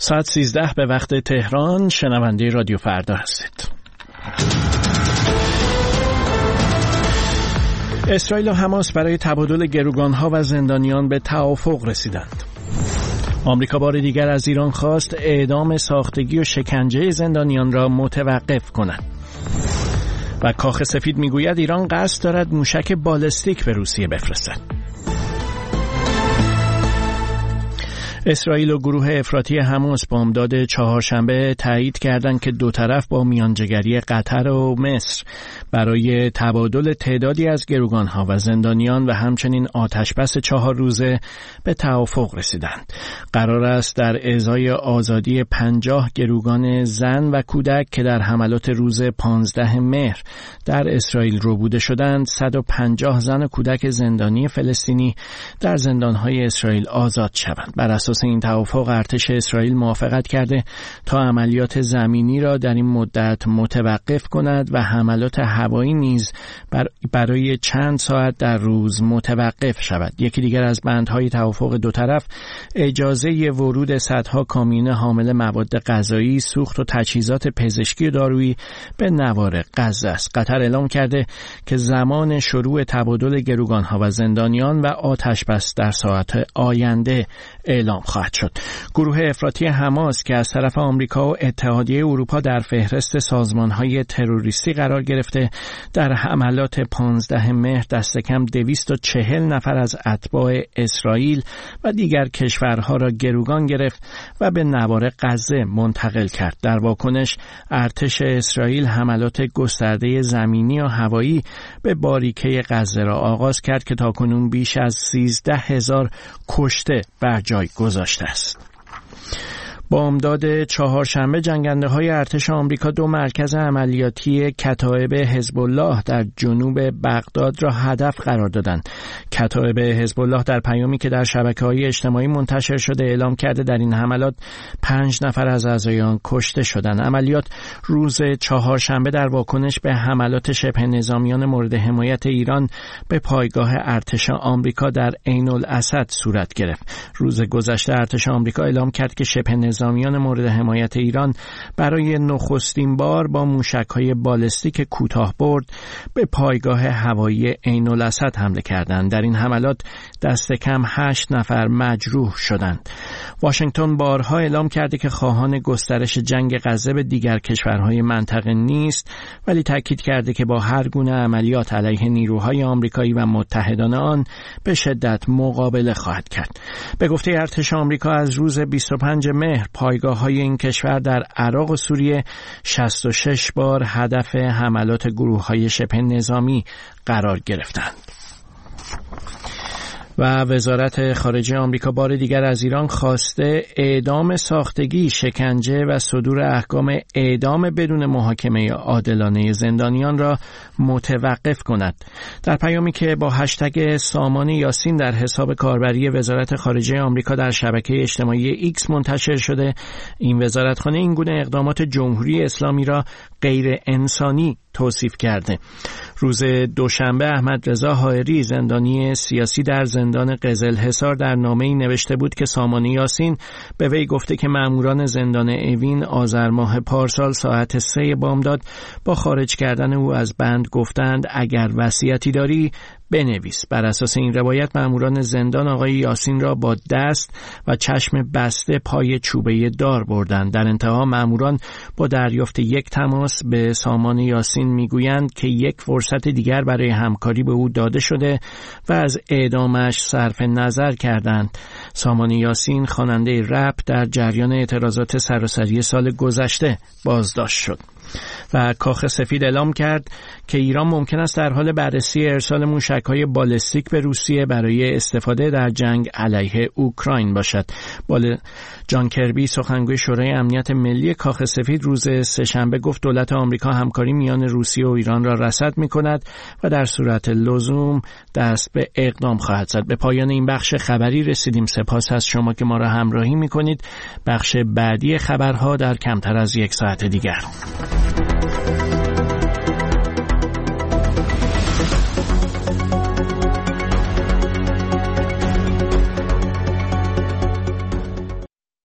ساعت 13 به وقت تهران. شنونده رادیو فردا هستید. اسرائیل و حماس برای تبادل گروگانها و زندانیان به توافق رسیدند. آمریکا بار دیگر از ایران خواست اعدام ساختگی و شکنجه زندانیان را متوقف کند. و کاخ سفید میگوید ایران قصد دارد موشک بالستیک به روسیه بفرستد. اسرائیل و گروه افراطی حماس بامداد چهارشنبه تایید کردند که دو طرف با میانجیگری قطر و مصر برای تبادل تعدادی از گروگانها و زندانیان و همچنین آتشبس 4 روزه به توافق رسیدند. قرار است در ازای آزادی 50 گروگان زن و کودک که در حملات روز 15 مهر در اسرائیل ربوده شدند، 150 زن و کودک زندانی فلسطینی در زندانهای اسرائیل آزاد شوند. بر اساس این توافق ارتش اسرائیل موافقت کرده تا عملیات زمینی را در این مدت متوقف کند و حملات هوایی نیز برای چند ساعت در روز متوقف شود. یکی دیگر از بندهای توافق دو طرف اجازه ورود صدها کامیون حامل مواد غذایی، سوخت و تجهیزات پزشکی و دارویی به نوار غزه است. قطر اعلام کرده که زمان شروع تبادل گروگانها و زندانیان و آتشبس در ساعات آینده اعلام خواهد شد. گروه افراطی حماس که از طرف آمریکا و اتحادیه اروپا در فهرست سازمان‌های تروریستی قرار گرفته، در حملات 15 مهر دست کم 240 نفر از اتباع اسرائیل و دیگر کشورها را گروگان گرفت و به نوار غزه منتقل کرد. در واکنش ارتش اسرائیل حملات گسترده زمینی و هوایی به باریکه غزه را آغاز کرد که تاکنون بیش از 13,000 کشته بر جای گذاشته است. بامداد چهارشنبه جنگنده‌های ارتش آمریکا 2 مرکز عملیاتی کتایب حزب الله در جنوب بغداد را هدف قرار دادند. کتایب حزب الله در پیامی که در شبکه‌های اجتماعی منتشر شده اعلام کرده در این حملات 5 نفر از اعضای آن کشته شدند. عملیات روز چهارشنبه در واکنش به حملات شبه نظامیان مورد حمایت ایران به پایگاه ارتش آمریکا در عین الاسد صورت گرفت. روز گذشته ارتش آمریکا اعلام کرد که شبه نظامیان مورد حمایت ایران برای نخستین بار با موشک‌های بالستیک کوتاه برد به پایگاه هوایی عین الاسد حمله کردند. در این حملات دست کم 8 نفر مجروح شدند. واشنگتن بارها اعلام کرده که خواهان گسترش جنگ غزه به دیگر کشورهای منطقه نیست، ولی تاکید کرده که با هر گونه عملیات علیه نیروهای آمریکایی و متحدان آن به شدت مقابله خواهد کرد. به گفته ارتش آمریکا از روز 25 مهر پایگاه‌های این کشور در عراق و سوریه 66 بار هدف حملات گروه‌های شبه نظامی قرار گرفتند. و وزارت خارجه آمریکا بار دیگر از ایران خواسته اعدام ساختگی، شکنجه و صدور احکام اعدام بدون محاکمه عادلانه زندانیان را متوقف کند. در پیامی که با هشتگ سامان یاسین در حساب کاربری وزارت خارجه آمریکا در شبکه اجتماعی ایکس منتشر شده، این وزارتخانه این گونه اقدامات جمهوری اسلامی را غیر انسانی توصیف کرده. روز دوشنبه احمد رضا حائری زندانی سیاسی در زندان قزلحصار در نامه‌ای نوشته بود که سامان یاسین به وی گفته که ماموران زندان اوین آذر ماه پارسال ساعت 3 بامداد با خارج کردن او از بند گفتند اگر وصیتی داری بنویس. بر اساس این روایت ماموران زندان آقای یاسین را با دست و چشم بسته پای چوبه دار بردند. در انتها ماموران با دریافت یک تماس به سامان یاسین میگویند که یک فرصت دیگر برای همکاری به او داده شده و از اعدامش صرف نظر کردند. سامان یاسین خواننده رپ در جریان اعتراضات سراسری سال گذشته بازداشت شد. و کاخ سفید اعلام کرد که ایران ممکن است در حال بررسی ارسال موشک‌های بالستیک به روسیه برای استفاده در جنگ علیه اوکراین باشد. جان کربی سخنگوی شورای امنیت ملی کاخ سفید روز سه‌شنبه گفت دولت آمریکا همکاری میان روسیه و ایران را رصد می‌کند و در صورت لزوم دست به اقدام خواهد زد. به پایان این بخش خبری رسیدیم. سپاس از شما که ما را همراهی می‌کنید. بخش بعدی خبرها در کمتر از یک ساعت دیگر.